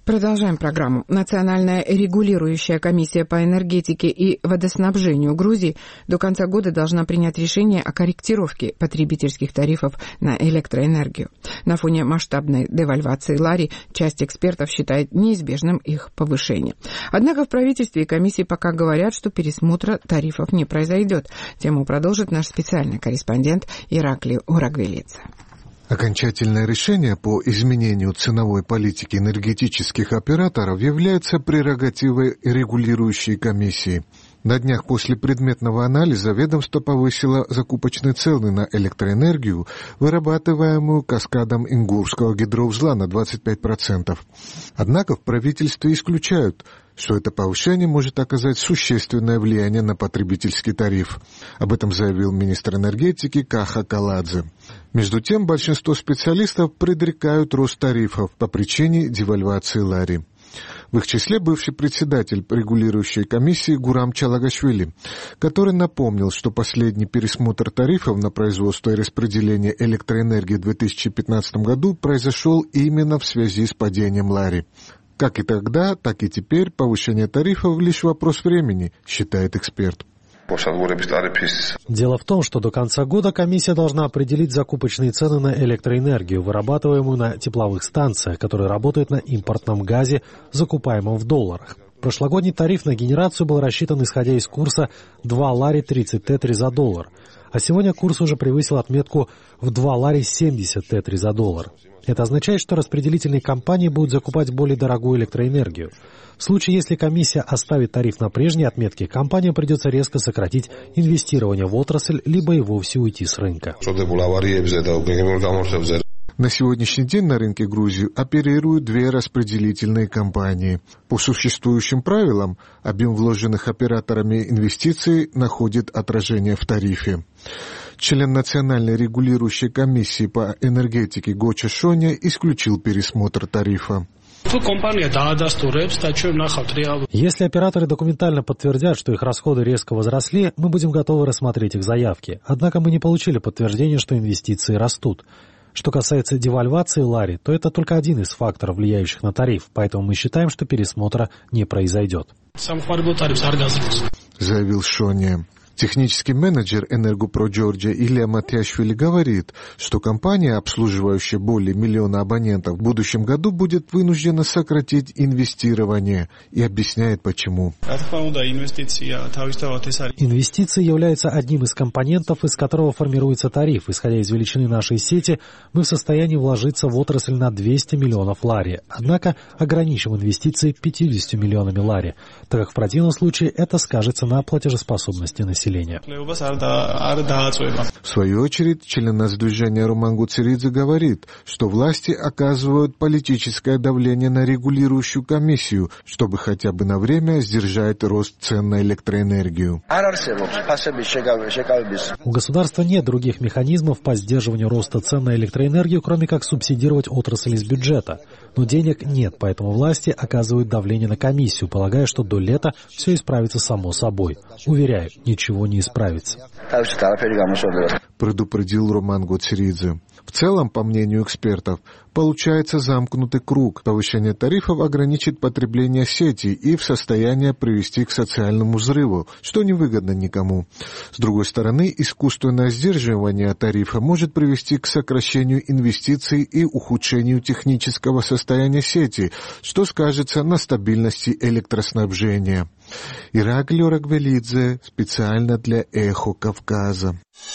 Продолжаем программу. Национальная регулирующая комиссия по энергетике и водоснабжению Грузии до конца года должна принять решение о корректировке потребительских тарифов на электроэнергию. На фоне масштабной девальвации лари часть экспертов считает неизбежным их повышение. Однако в правительстве и комиссии пока говорят, что пересмотра тарифов не произойдет. Тему продолжит наш специальный корреспондент Ираклий Урагвелидзе. Окончательное решение по изменению ценовой политики энергетических операторов является прерогативой регулирующей комиссии. На днях после предметного анализа ведомство повысило закупочные цены на электроэнергию, вырабатываемую каскадом Ингурского гидроузла на 25%. Однако в правительстве исключают, что это повышение может оказать существенное влияние на потребительский тариф. Об этом заявил министр энергетики Каха Каладзе. Между тем, большинство специалистов предрекают рост тарифов по причине девальвации лари. В их числе бывший председатель регулирующей комиссии Гурам Чалагашвили, который напомнил, что последний пересмотр тарифов на производство и распределение электроэнергии в 2015 году произошел именно в связи с падением лари. Как и тогда, так и теперь повышение тарифов – лишь вопрос времени, считает эксперт. Дело в том, что до конца года комиссия должна определить закупочные цены на электроэнергию, вырабатываемую на тепловых станциях, которые работают на импортном газе, закупаемом в долларах. Прошлогодний тариф на генерацию был рассчитан исходя из курса 2 лари 30 тетри за доллар, а сегодня курс уже превысил отметку в 2 лари 70 тетри за доллар. Это означает, что распределительные компании будут закупать более дорогую электроэнергию. В случае, если комиссия оставит тариф на прежней отметке, компаниям придется резко сократить инвестирование в отрасль, либо и вовсе уйти с рынка. На сегодняшний день на рынке Грузии оперируют две распределительные компании. По существующим правилам, объем вложенных операторами инвестиций находит отражение в тарифе. Член Национальной регулирующей комиссии по энергетике Гоча Шоня исключил пересмотр тарифа. Если операторы документально подтвердят, что их расходы резко возросли, мы будем готовы рассмотреть их заявки. Однако мы не получили подтверждения, что инвестиции растут. Что касается девальвации лари, то это только один из факторов, влияющих на тариф, поэтому мы считаем, что пересмотра не произойдет. Заявил Шоня. Технический менеджер «Энергопро Джорджия» Илья Матьяшвили говорит, что компания, обслуживающая более миллиона абонентов, в будущем году будет вынуждена сократить инвестирование, и объясняет почему. Инвестиции являются одним из компонентов, из которого формируется тариф. Исходя из величины нашей сети, мы в состоянии вложиться в отрасль на 200 миллионов лари. Однако ограничим инвестиции 50 миллионами лари, так как в противном случае это скажется на платежеспособности населения. В свою очередь, член Нацдвижения Роман Гуцеридзе говорит, что власти оказывают политическое давление на регулирующую комиссию, чтобы хотя бы на время сдержать рост цен на электроэнергию. У государства нет других механизмов по сдерживанию роста цен на электроэнергию, кроме как субсидировать отрасль из бюджета. Но денег нет, поэтому власти оказывают давление на комиссию, полагая, что до лета все исправится само собой. Уверяю, ничего не исправится. Предупредил Роман Гуцеридзе. В целом, по мнению экспертов, получается замкнутый круг. Повышение тарифов ограничит потребление сети и в состоянии привести к социальному взрыву, что невыгодно никому. С другой стороны, искусственное сдерживание тарифа может привести к сокращению инвестиций и ухудшению технического состояния сети, что скажется на стабильности электроснабжения. Ираклий Урагвелидзе специально для «Эхо Кавказа».